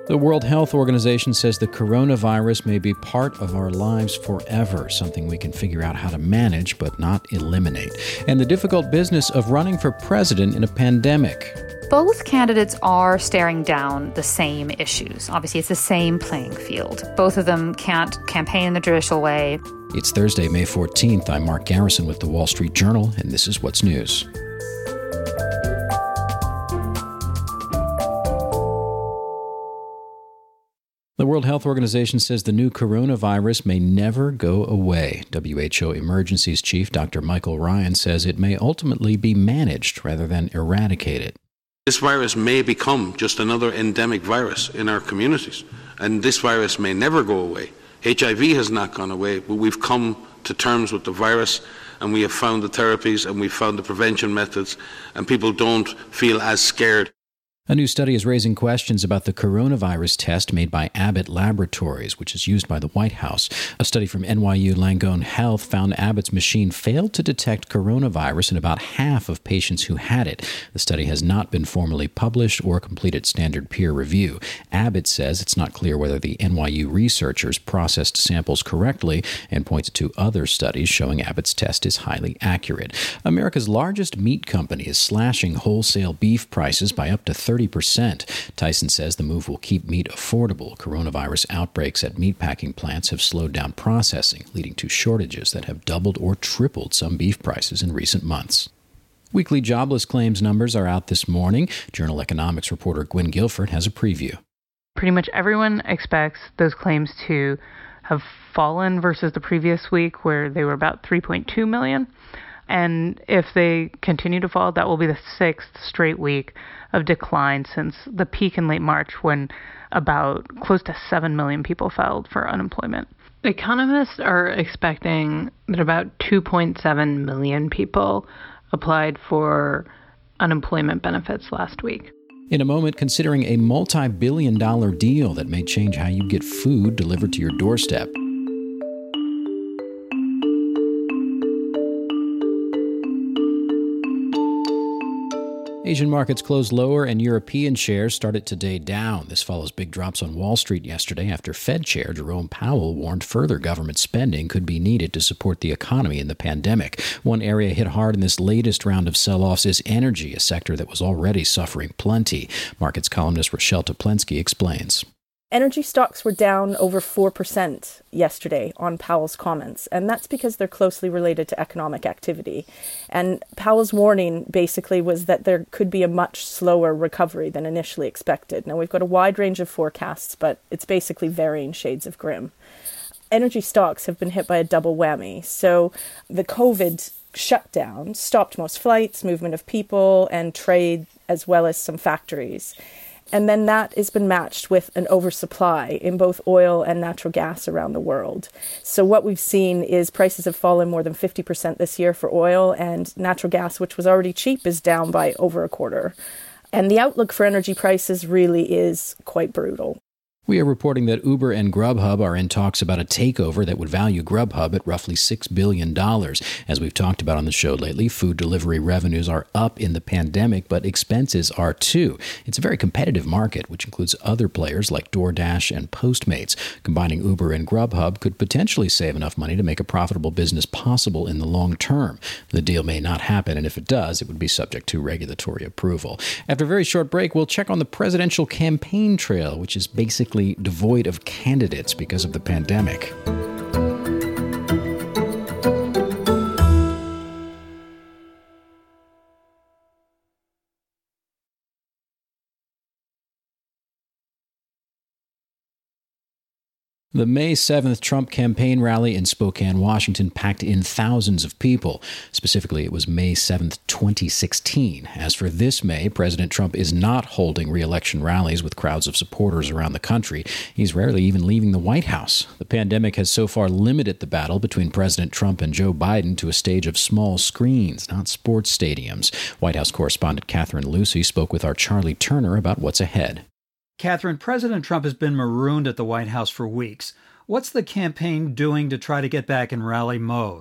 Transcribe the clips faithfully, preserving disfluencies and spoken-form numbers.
The World Health Organization says the coronavirus may be part of our lives forever, something we can figure out how to manage but not eliminate. And the difficult business of running for president in a pandemic. Both candidates are staring down the same issues. Obviously, it's the same playing field. Both of them can't campaign in the traditional way. It's Thursday, May fourteenth. I'm Mark Garrison with The Wall Street Journal, and this is What's News. The World Health Organization says the new coronavirus may never go away. W H O Emergencies Chief Doctor Michael Ryan says it may ultimately be managed rather than eradicated. This virus may become just another endemic virus in our communities, and this virus may never go away. H I V has not gone away, but we've come to terms with the virus, and we have found the therapies, and we've found the prevention methods, and people don't feel as scared. A new study is raising questions about the coronavirus test made by Abbott Laboratories, which is used by the White House. A study from N Y U Langone Health found Abbott's machine failed to detect coronavirus in about half of patients who had it. The study has not been formally published or completed standard peer review. Abbott says it's not clear whether the N Y U researchers processed samples correctly and pointed to other studies showing Abbott's test is highly accurate. America's largest meat company is slashing wholesale beef prices by up to thirty percent. Tyson says the move will keep meat affordable. Coronavirus outbreaks at meatpacking plants have slowed down processing, leading to shortages that have doubled or tripled some beef prices in recent months. Weekly jobless claims numbers are out this morning. Journal Economics reporter Gwen Guilford has a preview. Pretty much everyone expects those claims to have fallen versus the previous week, where they were about three point two million. And if they continue to fall, that will be the sixth straight week of decline since the peak in late March, when about close to seven million people filed for unemployment. Economists are expecting that about two point seven million people applied for unemployment benefits last week. In a moment, considering a multi-billion dollar deal that may change how you get food delivered to your doorstep. Asian markets closed lower and European shares started today down. This follows big drops on Wall Street yesterday after Fed Chair Jerome Powell warned further government spending could be needed to support the economy in the pandemic. One area hit hard in this latest round of sell-offs is energy, a sector that was already suffering plenty. Markets columnist Rochelle Toplensky explains. Energy stocks were down over four percent yesterday on Powell's comments, and that's because they're closely related to economic activity. And Powell's warning basically was that there could be a much slower recovery than initially expected. Now, we've got a wide range of forecasts, but it's basically varying shades of grim. Energy stocks have been hit by a double whammy. So the COVID shutdown stopped most flights, movement of people, and trade, as well as some factories. And then that has been matched with an oversupply in both oil and natural gas around the world. So what we've seen is prices have fallen more than fifty percent this year for oil, and natural gas, which was already cheap, is down by over a quarter. And the outlook for energy prices really is quite brutal. We are reporting that Uber and Grubhub are in talks about a takeover that would value Grubhub at roughly six billion dollars. As we've talked about on the show lately, food delivery revenues are up in the pandemic, but expenses are too. It's a very competitive market, which includes other players like DoorDash and Postmates. Combining Uber and Grubhub could potentially save enough money to make a profitable business possible in the long term. The deal may not happen, and if it does, it would be subject to regulatory approval. After a very short break, we'll check on the presidential campaign trail, which is basically devoid of candidates because of the pandemic. The May seventh Trump campaign rally in Spokane, Washington, packed in thousands of people. Specifically, it was May seventh, twenty sixteen. As for this May, President Trump is not holding re-election rallies with crowds of supporters around the country. He's rarely even leaving the White House. The pandemic has so far limited the battle between President Trump and Joe Biden to a stage of small screens, not sports stadiums. White House correspondent Catherine Lucy spoke with our Charlie Turner about what's ahead. Catherine, President Trump has been marooned at the White House for weeks. What's the campaign doing to try to get back in rally mode?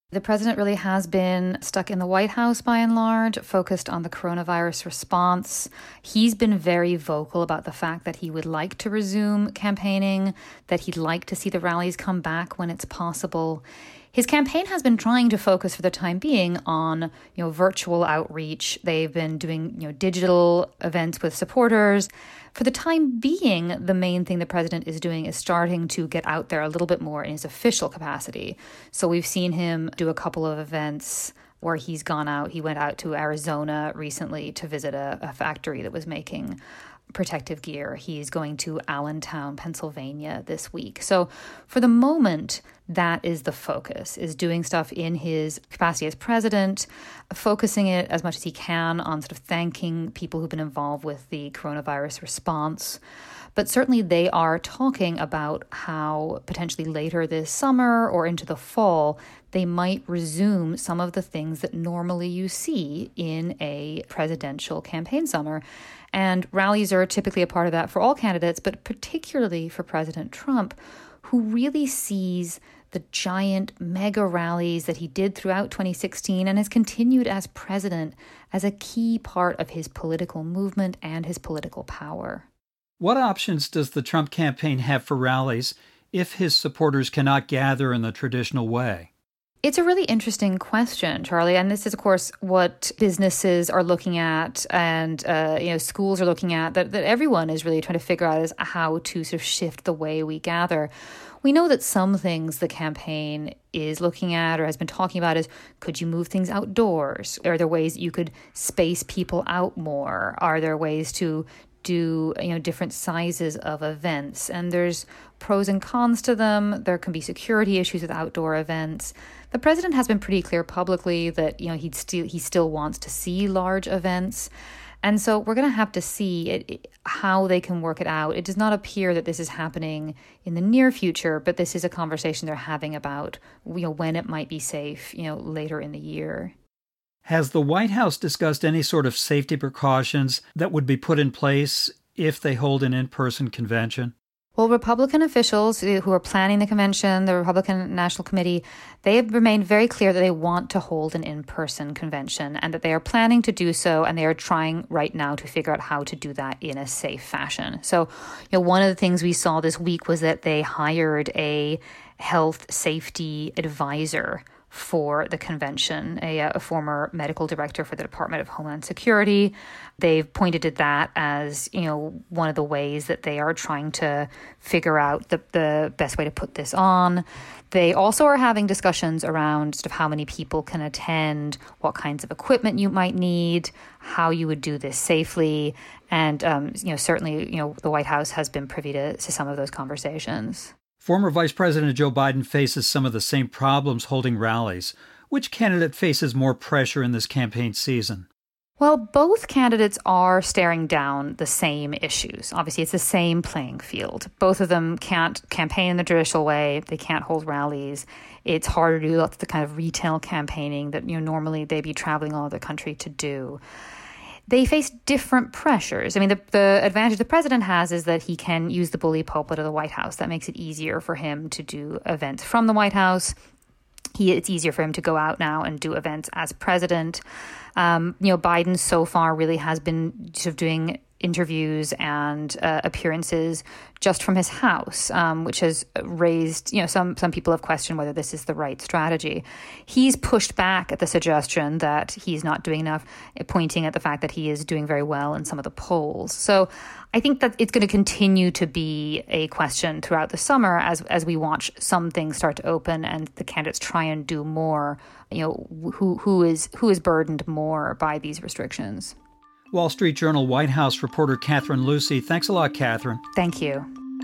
The president really has been stuck in the White House by and large, focused on the coronavirus response. He's been very vocal about the fact that he would like to resume campaigning, that he'd like to see the rallies come back when it's possible. His campaign has been trying to focus for the time being on, you know, virtual outreach. They've been doing, you know, digital events with supporters. For the time being, the main thing the president is doing is starting to get out there a little bit more in his official capacity. So we've seen him do a couple of events where he's gone out. He went out to Arizona recently to visit a, a factory that was making protective gear. He's going to Allentown, Pennsylvania this week. So for the moment, that is the focus, is doing stuff in his capacity as president, focusing it as much as he can on sort of thanking people who've been involved with the coronavirus response. But certainly they are talking about how potentially later this summer or into the fall, they might resume some of the things that normally you see in a presidential campaign summer. And rallies are typically a part of that for all candidates, but particularly for President Trump, who really sees the giant mega rallies that he did throughout twenty sixteen and has continued as president as a key part of his political movement and his political power. What options does the Trump campaign have for rallies if his supporters cannot gather in the traditional way? It's a really interesting question, Charlie, and this is, of course, what businesses are looking at and uh, you know schools are looking at, that, that everyone is really trying to figure out is how to sort of shift the way we gather. We know that some things the campaign is looking at or has been talking about is, could you move things outdoors? Are there ways you could space people out more? Are there ways to do, you know, different sizes of events? And there's pros and cons to them. There can be security issues with outdoor events. The president has been pretty clear publicly that, you know, he'd still he still wants to see large events. And so we're going to have to see it, it, how they can work it out. It does not appear that this is happening in the near future, but this is a conversation they're having about, you know, when it might be safe, you know, later in the year. Has the White House discussed any sort of safety precautions that would be put in place if they hold an in-person convention? Well, Republican officials who are planning the convention, the Republican National Committee, they have remained very clear that they want to hold an in-person convention and that they are planning to do so, and they are trying right now to figure out how to do that in a safe fashion. So, you know, one of the things we saw this week was that they hired a health safety advisor for the convention, a, a former medical director for the Department of Homeland Security. They've pointed to that as, you know, one of the ways that they are trying to figure out the, the best way to put this on. They also are having discussions around sort of how many people can attend, what kinds of equipment you might need, how you would do this safely. And, um, you know, certainly, you know, the White House has been privy to, to some of those conversations. Former Vice President Joe Biden faces some of the same problems holding rallies. Which candidate faces more pressure in this campaign season? Well, both candidates are staring down the same issues. Obviously, it's the same playing field. Both of them can't campaign in the traditional way. They can't hold rallies. It's harder to do lots of the kind of retail campaigning that, you know, normally they'd be traveling all over the country to do. They face different pressures. I mean, the, the advantage the president has is that he can use the bully pulpit of the White House. That makes it easier for him to do events from the White House. He, it's easier for him to go out now and do events as president. Um, you know, Biden so far really has been sort of doing interviews and uh, appearances just from his house, um, which has raised, you know, some some people have questioned whether this is the right strategy. He's pushed back at the suggestion that he's not doing enough, pointing at the fact that he is doing very well in some of the polls. So I think that it's going to continue to be a question throughout the summer as as we watch some things start to open and the candidates try and do more. You know, who who is who is burdened more by these restrictions. Wall Street Journal White House reporter Catherine Lucy. Thanks a lot, Catherine. Thank you.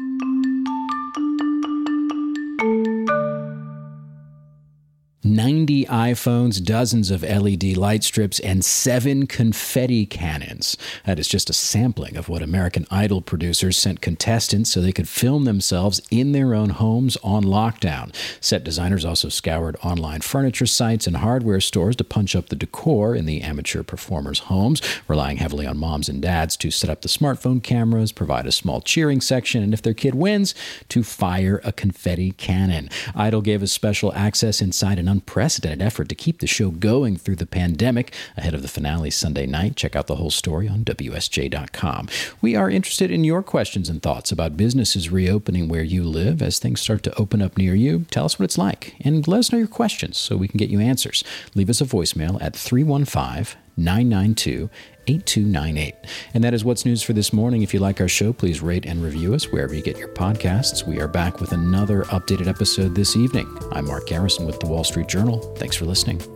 ninety iPhones, dozens of L E D light strips, and seven confetti cannons. That is just a sampling of what American Idol producers sent contestants so they could film themselves in their own homes on lockdown. Set designers also scoured online furniture sites and hardware stores to punch up the decor in the amateur performers' homes, relying heavily on moms and dads to set up the smartphone cameras, provide a small cheering section, and if their kid wins, to fire a confetti cannon. Idol gave us special access inside an unprecedented unprecedented effort to keep the show going through the pandemic ahead of the finale Sunday night. Check out the whole story on W S J dot com. We are interested in your questions and thoughts about businesses reopening where you live as things start to open up near you. Tell us what it's like and let us know your questions so we can get you answers. Leave us a voicemail at three one five, nine nine two, eight two nine eight. And that is what's news for this morning. If you like our show, please rate and review us wherever you get your podcasts. We are back with another updated episode this evening. I'm Mark Garrison with The Wall Street Journal. Thanks for listening.